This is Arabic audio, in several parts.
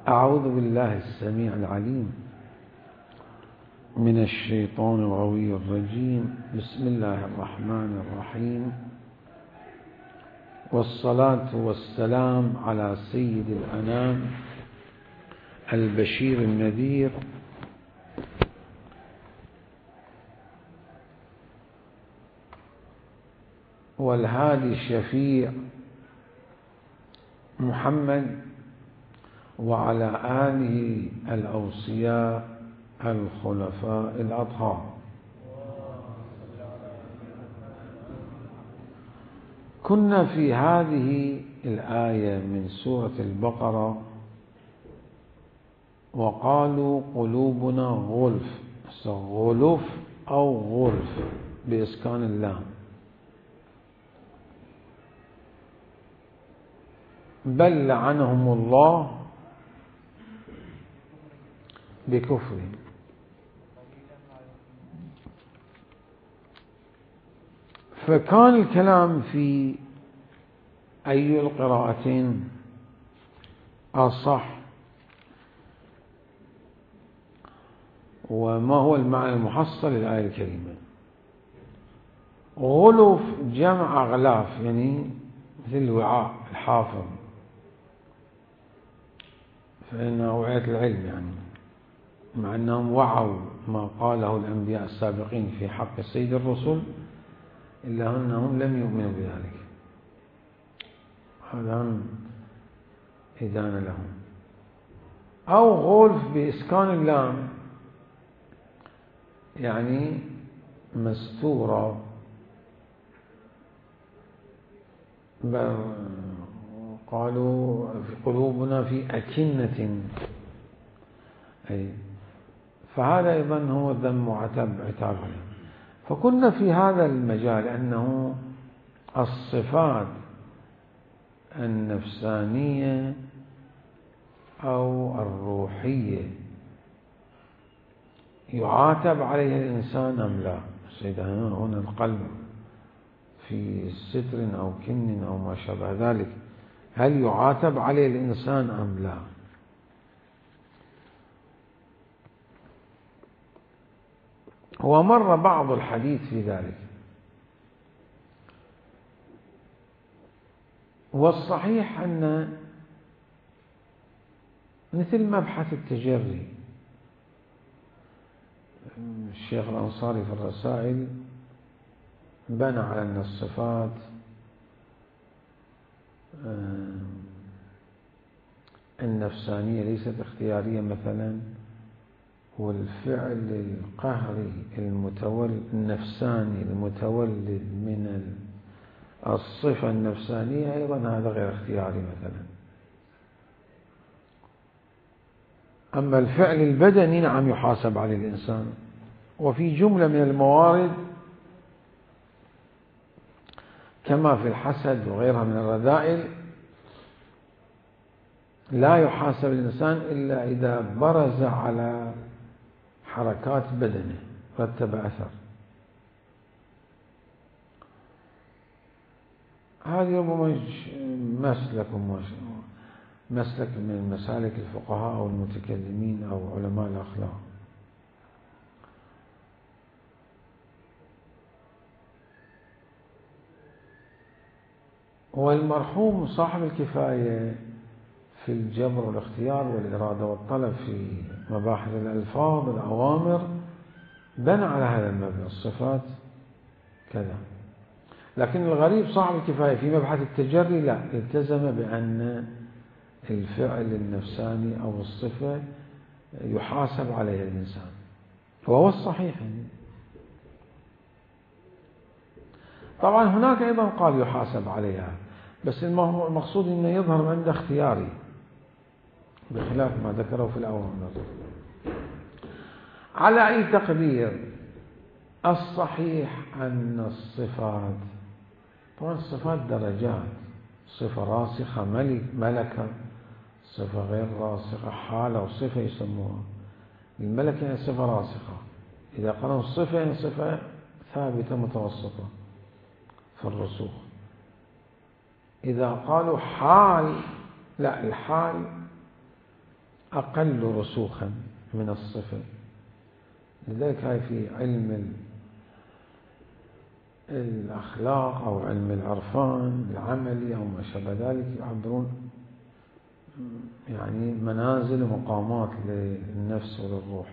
أعوذ بالله السميع العليم من الشيطان الغوي الرجيم. بسم الله الرحمن الرحيم، والصلاة والسلام على سيد الأنام البشير النذير والهادي الشفيع محمد، وعلى آله الأوصياء الخلفاء الأطهار. كنا في هذه الآية من سورة البقرة: وقالوا قلوبنا غلف، غلف أو غلف بإسكان اللام، بل لعنهم الله بكفرهم. فكان الكلام في أي القراءتين أصح، وما هو المعنى المحصل للآية الكريمة. غلف جمع غلاف، يعني مثل الوعاء الحافظ، فإنه أوعية العلم، يعني مع أنهم وعوا ما قاله الأنبياء السابقين في حق سيد الرسل، إلا أنهم لم يؤمنوا بذلك. هذا إدانة لهم. أو غلف بإسكان اللام، يعني مستورة، قالوا في قلوبنا في أكنة، فهذا أيضا هو ذم وعتاب عتاب عليهم. فكنا في هذا المجال أنه الصفات النفسانية أو الروحية يعاتب عليها الإنسان أم لا؟ هنا القلب في ستر أو كن أو ما شابه ذلك، هل يعاتب عليه الإنسان أم لا؟ ومر بعض الحديث في ذلك. والصحيح أن مثل مبحث التجري، الشيخ الأنصاري في الرسائل بنى على أن الصفات النفسانية ليست اختيارية مثلا، والفعل القهري النفساني المتولد من الصفة النفسانية أيضا هذا غير اختياري مثلا. أما الفعل البدني نعم يحاسب عليه الإنسان، وفي جملة من الموارد كما في الحسد وغيرها من الرذائل لا يحاسب الإنسان إلا إذا برز على حركات بدنه رتب أثر. هذه ربما مسلك من مسالك الفقهاء أو المتكلمين أو علماء الأخلاق. والمرحوم صاحب الكفاية في الجبر والاختيار والإرادة والطلب في مباحث الألفاظ الأوامر بنى على هذا المبنى، الصفات كذا. لكن الغريب صاحب الكفاية في مبحث التجري لا، التزم بأن الفعل النفساني أو الصفة يحاسب عليها الإنسان، وهو الصحيح. طبعا هناك أيضا قال يحاسب عليها، بس المقصود أنه يظهر عند اختياري بخلاف ما ذكره في الأوامر. على أي تقدير، الصحيح أن الصفات، طبعا الصفات درجات، صفة راسخة ملكة، صفة غير راسخة حالة، وصفة يسموها الملكة يعني صفة راسخة. إذا قالوا الصفة يعني صفة ثابتة متوسطة في الرسوخ. إذا قالوا حال، لا، الحال أقل رسوخا من الصفة. لذلك هاي في علم الأخلاق أو علم العرفان العملي أو ما شابه ذلك يعبرون يعني منازل ومقامات للنفس وللروح.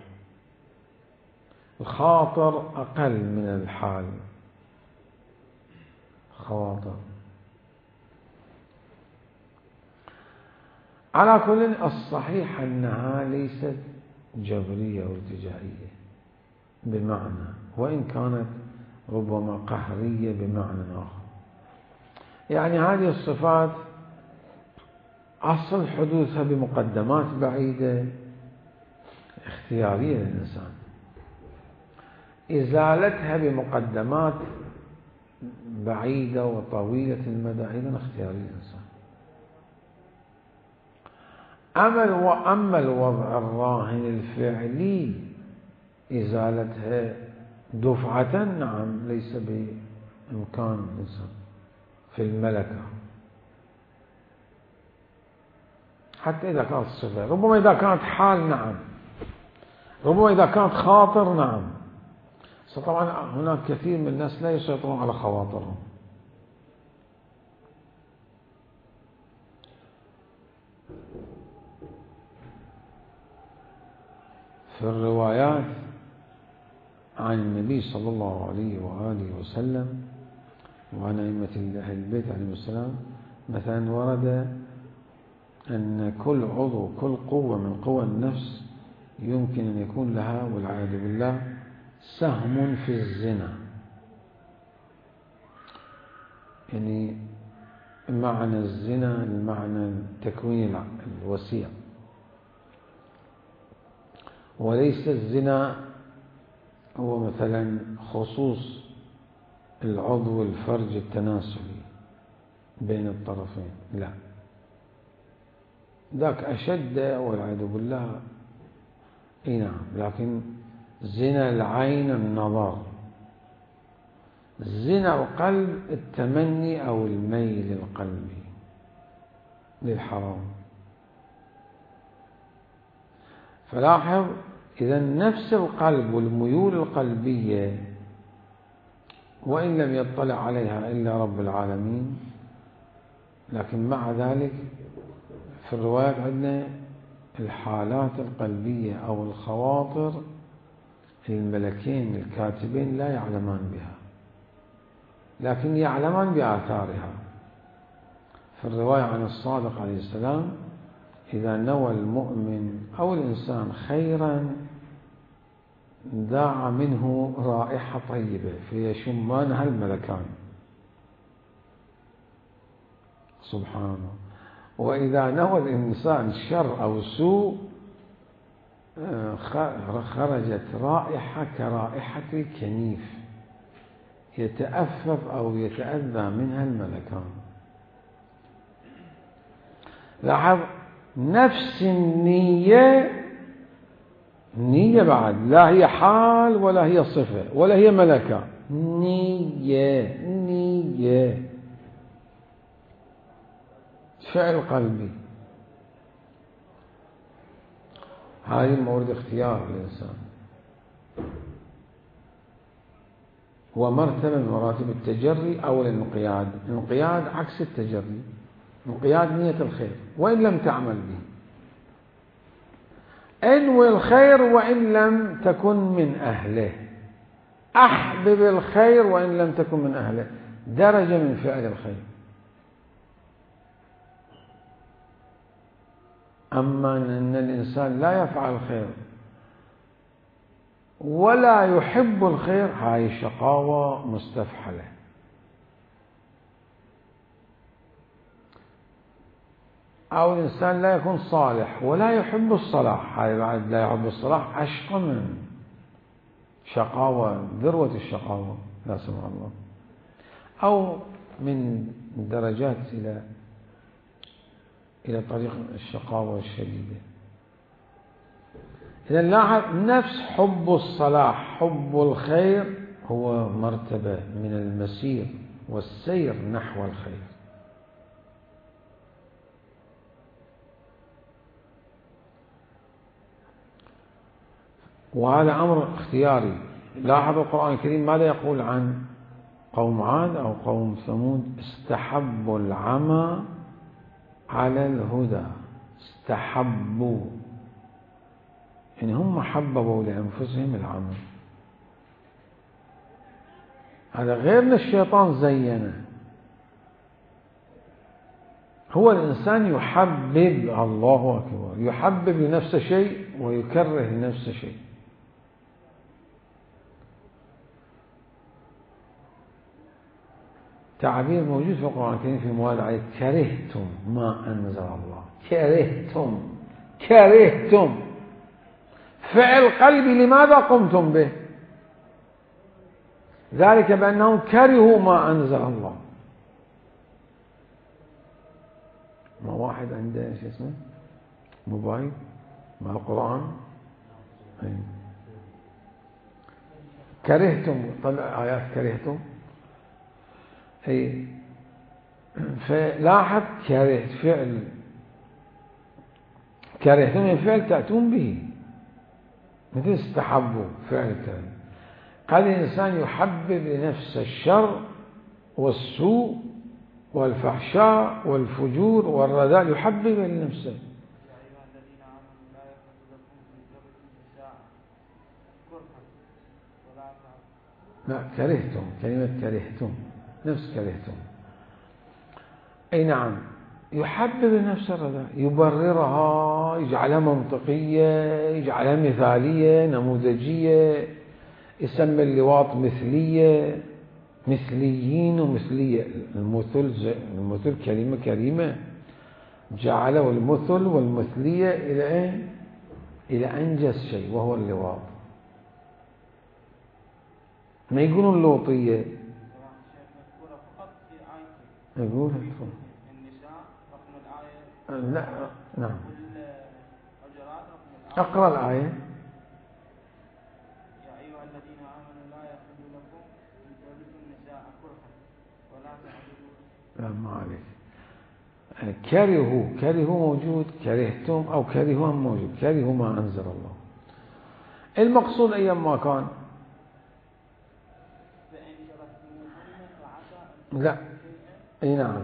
الخاطر أقل من الحال، خواطر. على كل الصحيح أنها ليست جبرية أو ارتجائية بمعنى، وإن كانت ربما قهرية بمعنى آخر. يعني هذه الصفات أصل حدوثها بمقدمات بعيدة اختيارية للإنسان، إزالتها بمقدمات بعيدة وطويلة المدى أيضا اختيارية للإنسان. أما الوضع الراهن الفعلي إزالتها دفعة نعم ليس بإمكان الإنسان في الملكة، حتى إذا كانت صفة. ربما إذا كانت حال نعم، ربما إذا كانت خاطر نعم. طبعا هناك كثير من الناس لا يسيطرون على خواطرهم. في الروايات عن النبي صلى الله عليه وآله وسلم وعن أئمة أهل البيت عليهم السلام مثلا ورد أن كل عضو، كل قوة من قوى النفس يمكن أن يكون لها والعياذ بالله سهم في الزنا. يعني معنى الزنا المعنى التكوين الوسيع، وليس الزنا هو مثلا خصوص العضو الفرج التناسلي بين الطرفين، لا، ذاك أشد والعياذ بالله. اي نعم، لكن زنا العين النظر، زنا القلب التمني أو الميل القلبي للحرام. فلاحظ إذا نفس القلب والميول القلبية وإن لم يطلع عليها إلا رب العالمين، لكن مع ذلك في الروايات عندنا الحالات القلبية أو الخواطر الملكين الكاتبين لا يعلمان بها، لكن يعلمان بآثارها. في الرواية عن الصادق عليه السلام إذا نوى المؤمن أو الإنسان خيرا ذاع منه رائحة طيبة فيشمانها الملكان، سبحان الله. وإذا نوى الإنسان شر أو سوء خرجت رائحة كرائحة الكنيف يتأفف أو يتأذى منها الملكان. لاحظ نفس النية، نية بعد لا هي حال ولا هي صفة ولا هي ملكة، نية فعل قلبي. هذه مورد اختيار الإنسان، ومرتبة من مراتب التجري أو الانقياد. الانقياد عكس التجري، انقياد نية الخير وإن لم تعمل به، انوي الخير وإن لم تكن من أهله، أحبب الخير وإن لم تكن من أهله، درجة من فعل الخير. أما أن الإنسان لا يفعل الخير ولا يحب الخير، هاي شقاوة مستفحلة. أو الإنسان لا يكون صالح ولا يحب الصلاح، هاي بعد لا يحب الصلاح أشقى من شقاوة، ذروة الشقاوة لا سمح الله، أو من درجات إلى طريق الشقاوة الشديدة. إذا لاحظ نفس حب الصلاح، حب الخير هو مرتبة من المسير والسير نحو الخير. وهذا أمر اختياري. لاحظوا القرآن الكريم ماذا يقول عن قوم عاد أو قوم ثمود؟ استحبوا العمى على الهدى. استحبوا يعني هم حببوا لأنفسهم العمى. هذا غير أن الشيطان زينه. هو الإنسان يحبب، الله أكبر، يحبب لنفسه شيء ويكره لنفسه شيء. تعبير موجود في القرآن الكريم في مواد عليه: كرهتم ما أنزل الله. كرهتم فعل قلبي، لماذا قمتم به؟ ذلك بأنهم كرهوا ما أنزل الله. ما واحد عنده ايش اسمه موبايل مع القرآن، كرهتم، طلع آيات كرهتم. اي فلاحظ كرهت فعل، كرهتم الفعل تأتون به، مثل استحبوا فعل كره. قال الإنسان يحبب لنفسه الشر والسوء والفحشاء والفجور والرذال، يحبب لنفسه. لا، كرهتم، كلمة كرهتم نفس كرهتم. أي نعم، يحبب لنفسه الرذال، يبررها، يجعلها منطقية، يجعلها مثالية نموذجية، يسمى اللواط مثلية، مثليين ومثلية. المثل كلمة كريمة، جعلوا المثل والمثلية إلى إيه؟ إلى أنجز شيء وهو اللواط. ما يقولون اللوطية، يقول النساء رقم الآية. لا، نعم، أقرأ الآية. يا أيها الذين آمنوا لا يحل لكم أن ترثوا النساء كرها ولا تعبدوا. لا، ما عليك. كرهوا موجود، كرهتم أو كرهوا موجود، كرهوا ما أنزل الله. المقصود أيام ما كان. لا، أي نعم،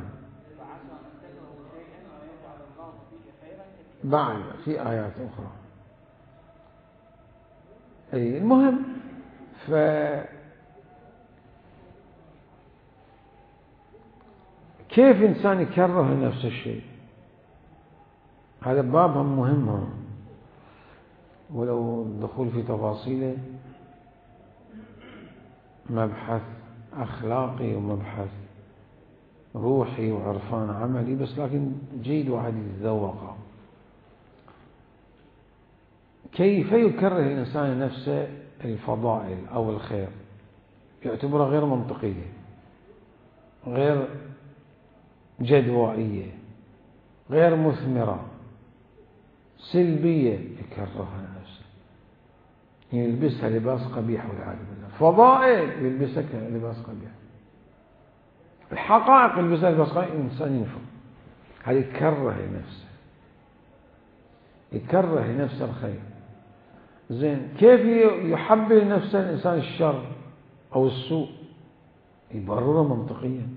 بعد في آيات أخرى. أي المهم، كيف إنسان يكره نفس الشيء؟ هذا باب مهم، ولو الدخول في تفاصيله مبحث أخلاقي ومبحث روحي وعرفان عملي، بس لكن جيد واحد يتذوقه. كيف يكره الإنسان نفسه الفضائل أو الخير؟ يعتبرها غير منطقية، غير جدوائية، غير مثمرة، سلبية، يكرهها نفسه، يلبسها لباس قبيح والعياذ بالله. فضائل يلبسها لباس قبيح، الحقائق يلبسها لباس قبيح، الإنسان ينفر. هذا يكره لنفسه الخير. زين، كيف يحبب لنفسه الإنسان الشر أو السوء؟ يبرره منطقيا.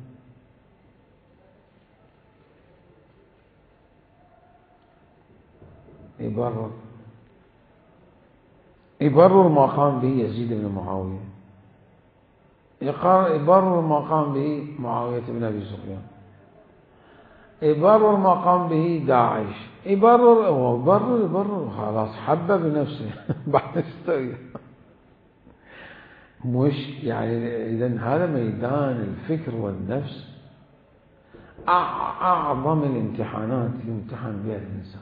يبرر ما قام به يزيد بن معاوية، يبرر ما قام به معاوية بن أبي سفيان، يبرر ما قام به داعش، يبرر خلاص حبب نفسه بعد استوى. مش يعني، إذن هذا ميدان الفكر والنفس أعظم الامتحانات يمتحن بها الإنسان.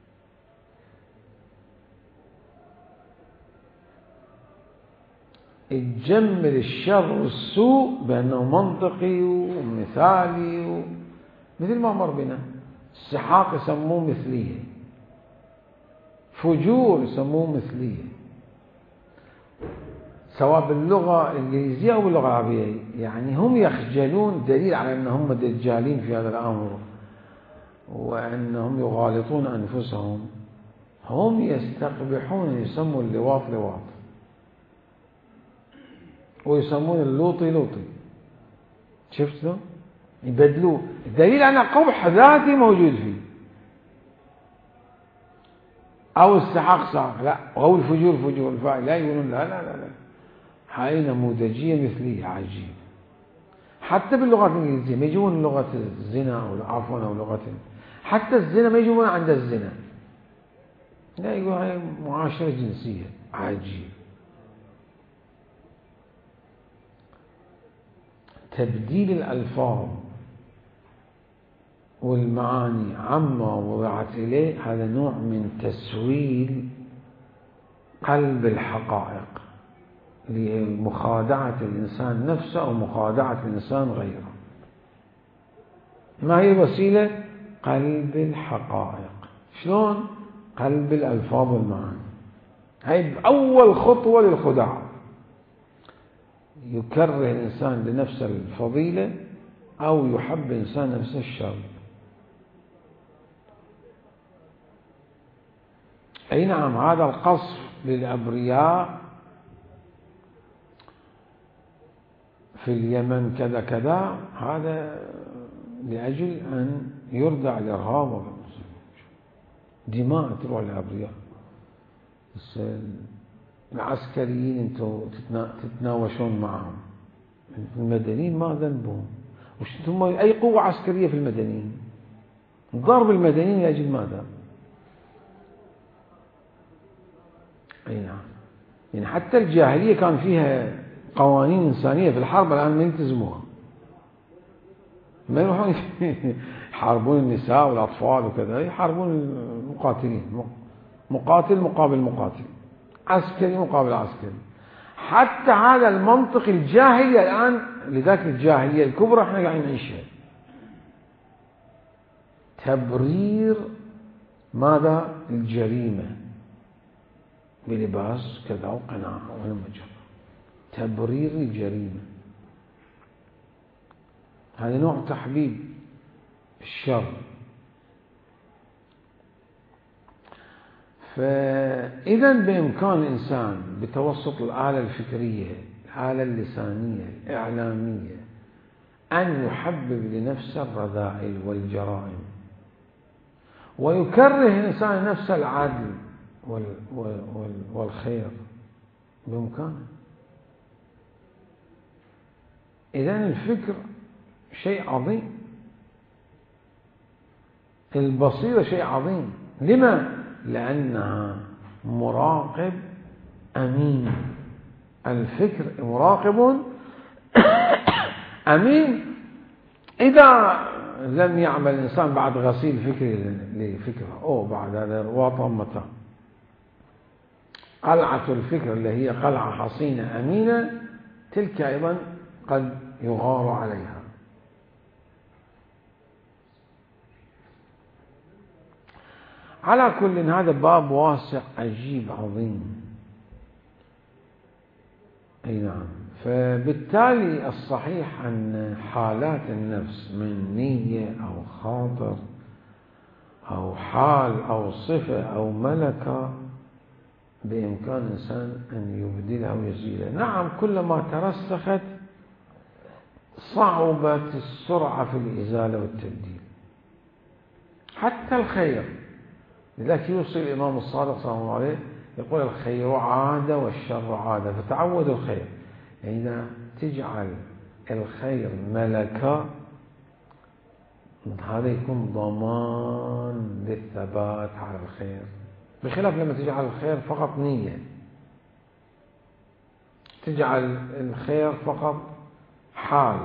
تجمل الشر والسوء بأنه منطقي ومثالي مثل ما مر بنا. السحاق يسموه مثلية، فجور يسموه مثلية، سواء باللغة الإنجليزية أو باللغة العربية. يعني هم يخجلون، دليل على أنهم دجالين في هذا الأمر وأنهم يغالطون أنفسهم. هم يستقبحون، يسموا اللواط لواط ويسمون اللوطي لوطي. شفتوا؟ يبدلوه. الدليل أن قبح ذاتي موجود فيه، أو السحاق سحاق، لا، أو الفجور فجور الفاعل، لا يقولون لا لا لا لا، هاي نموذجية مثلية عجيب. حتى باللغة الإنجليزية ما يجون لغة الزنا أو عفوا أو لغة حتى الزنا ما يجون عند الزنا، لا، يقول هاي معاشرة جنسية. عجيب. تبديل الألفاظ والمعاني عما وضعت إليه هذا نوع من تسويل قلب الحقائق لمخادعة الإنسان نفسه أو مخادعة الإنسان غيره. ما هي الوسيلة؟ قلب الحقائق. شلون؟ قلب الألفاظ والمعاني. هي أول خطوة للخداع. يكره الإنسان لنفسه الفضيلة أو يحب الإنسان نفسه الشر. أي نعم، هذا القصف للأبرياء في اليمن كذا كذا، هذا لأجل أن يردع الإرهاب. دماء تروح للأبرياء. العسكريين انتم تتناوشون معهم، المدنيين ما ذنبهم. ثم أي قوة عسكرية في المدنيين؟ ضرب المدنيين لأجل ماذا؟ أي نعم. يعني حتى الجاهلية كان فيها قوانين إنسانية في الحرب، الآن ما يلتزموها، ما يروحون يحاربون النساء والأطفال وكذا، يحاربون المقاتلين، مقاتل مقابل مقاتل، عسكري مقابل عسكري. حتى هذا المنطق الجاهلي الآن، لذلك الجاهلية الكبرى احنا قاعدين نعيشها. تبرير ماذا؟ الجريمة بلباس كذا وقناع ولمجرد تبرير الجريمة. هذا نوع تحبيب الشر. فإذا بإمكان الإنسان بتوسط الآلة الفكرية، الآلة اللسانية، الإعلامية، أن يحبب لنفسه الرذائل والجرائم، ويكره الإنسان نفسه العدل والخير بإمكانه. إذن الفكر شيء عظيم، البصيرة شيء عظيم. لما؟ لأنها مراقب أمين. الفكر مراقب أمين. إذا لم يعمل الإنسان بعد غسيل فكري لفكره، أو بعد هذا وطمته، قلعة الفكر اللي هي قلعة حصينة أمينة، تلك أيضا قد يغار عليها. على كل هذا باب واسع عجيب عظيم. أي نعم. فبالتالي الصحيح أن حالات النفس من نية أو خاطر أو حال أو صفة أو ملكة بإمكان الإنسان أن يبدلها ويزيلها. نعم، كلما ترسخت صعبت السرعة في الإزالة والتبديل. حتى الخير، لذلك يوصي الإمام الصادق صلى الله عليه يقول: الخير عادة والشر عادة، فتعود الخير. يعني إذا تجعل الخير ملكة، هذا يكون ضمان للثبات على الخير، بخلاف لما تجعل الخير فقط نية، تجعل الخير فقط حال.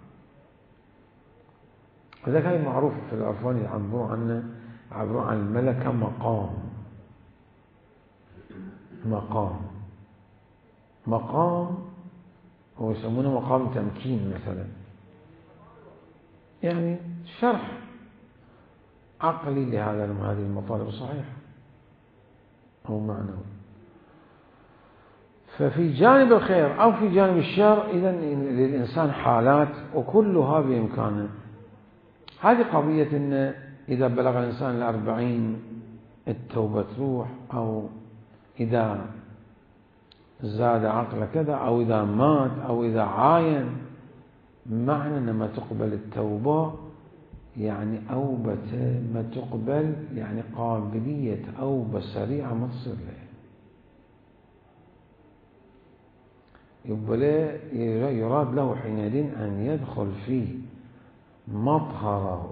لذلك هذا معروف في العرفان، يعبرون عن الملكة مقام هو يسمونه مقام تمكين مثلا، يعني شرح عقلي لهذه المطالب الصحيحة أو معنوي. ففي جانب الخير أو في جانب الشر، إذن للإنسان حالات وكلها بإمكانه. هذه قضية إن إذا بلغ الإنسان 40 التوبة تروح، أو إذا زاد عقله كذا، أو إذا مات، أو إذا عاين. معنى أن ما تقبل التوبة يعني أوبة ما تقبل، يعني قابلية أوبة سريعة ما تصير له. يراد له حينئذ أن يدخل في مطهرة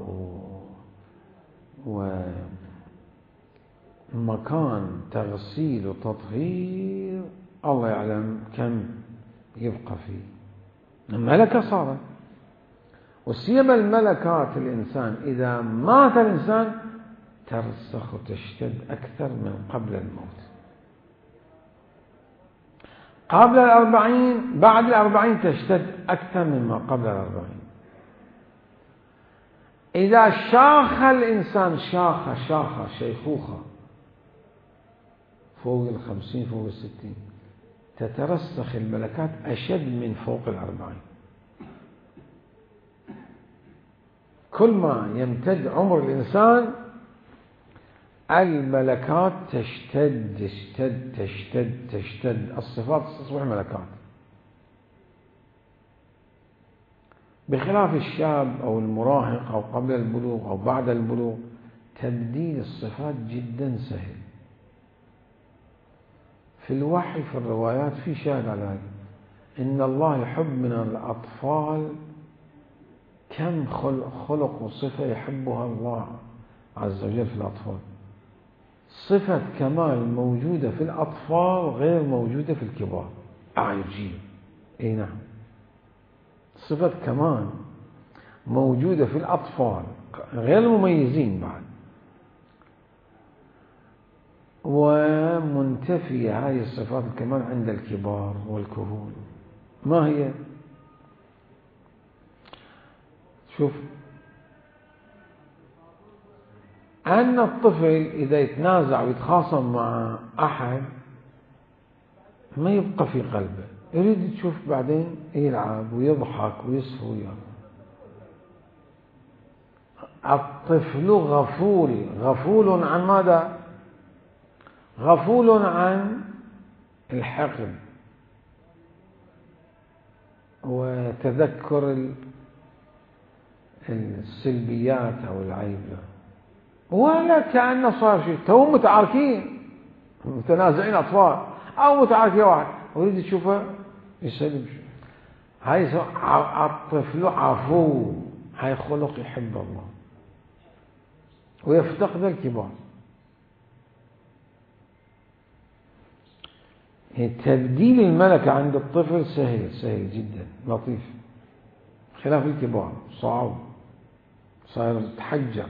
ومكان تغسيل وتطهير الله يعلم كم يبقى فيه. الملكة صارت، وسيما الملكات الإنسان إذا مات الإنسان ترسخ وتشتد أكثر من قبل الموت. قبل 40 بعد 40 تشتد أكثر مما قبل 40. إذا شاخ الإنسان شاخة شيخوخة فوق 50 فوق 60 تترسخ الملكات أشد من فوق 40. كل ما يمتد عمر الإنسان الملكات تشتد الصفات تصبح ملكات، بخلاف الشاب أو المراهق أو قبل البلوغ أو بعد البلوغ تبديل الصفات جدا سهل. في الوحي في الروايات في شاهد على هذا، إن الله يحب من الأطفال كم خلق وصفة يحبها الله عز وجل في الأطفال. صفة كمال موجودة في الأطفال غير موجودة في الكبار. عجيب. أي نعم، صفة كمال موجودة في الأطفال غير المميزين بعد، ومنتفية هذه الصفات الكمال عند الكبار والكهول. ما هي؟ شوف، أن الطفل إذا يتنازع ويتخاصم مع أحد ما يبقى في قلبه، يريد تشوف بعدين يلعب ويضحك ويصفو وياه. الطفل غفول عن ماذا؟ غفول عن الحقد وتذكر السلبيات أو العيب، ولا كأنه صار شيء. تو متعاركين متنازعين أطفال أو متعاركين واحد ويريد تشوفه يسلم شيء. هاي الطفل عفو، هاي خلق يحب الله ويفتقد الكبار. تبديل الملكة عند الطفل سهل جدا لطيف، خلاف الكبار صعب، صار تحجر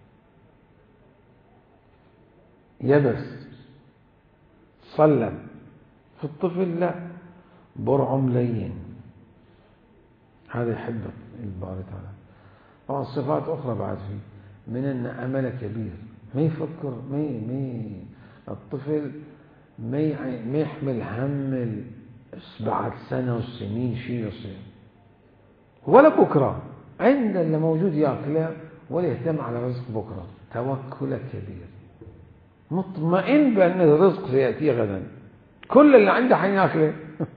يبس صلب. في الطفل لا، برعم لين، هذا يحب الباري تعالى. طبعا صفات أخرى بعد فيه من أن أمل كبير، ما يفكر الطفل ما يحمل هم بعد سنة والسنين شيء يصير، ولا بكرة عند اللي موجود يأكله، ولا يهتم على رزق بكرة. توكل كبير، مطمئن بأن الرزق سيأتي غدا، كل اللي عنده حياكله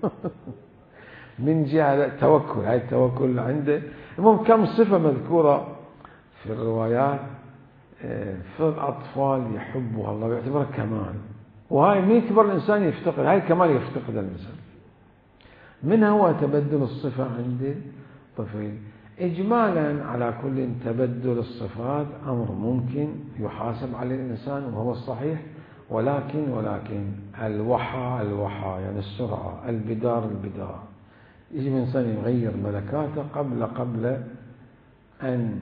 من جهة التوكل. هاي التوكل عنده. المهم كم صفة مذكورة في الروايات في الأطفال يحبها الله ويعتبرها كمال، وهاي من يكبر الإنسان يفتقد، هاي كمال يفتقد الإنسان. منها هو تبدل الصفة عند الطفل. إجمالا على كل تبدل الصفات أمر ممكن يحاسب عليه الإنسان وهو الصحيح، ولكن الوحى يعني السرعة، البدار يجب الإنسان يغير ملكاته قبل أن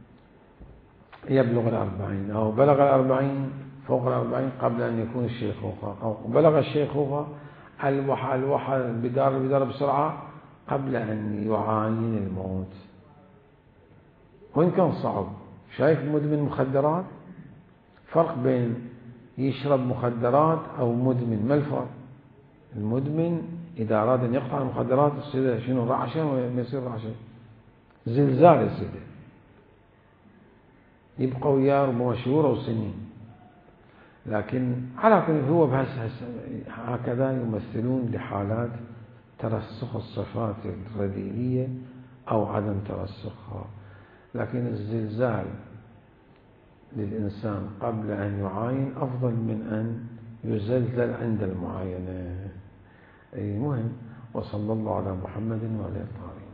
يبلغ 40 أو بلغ 40 فوق 40 قبل أن يكون الشيخوخة، أو بلغ الشيخوخة الوحى البدار بسرعة قبل أن يعاين الموت. وإن كان صعب. شايف مدمن مخدرات، فرق بين يشرب مخدرات أو مدمن. ما الفرق؟ المدمن إذا أراد أن يقطع المخدرات يصير شنو؟ رعشة، وما يصير رعشة زلزال يصير، يبقى وياه ربما شهور أو سنين. لكن على كل هو هكذا يمثلون لحالات ترسخ الصفات الرذيلية أو عدم ترسخها. لكن الزلزال للإنسان قبل أن يعاين أفضل من أن يزلزل عند المعاينة. أي مهم. وصلى الله على محمد وعلى آله.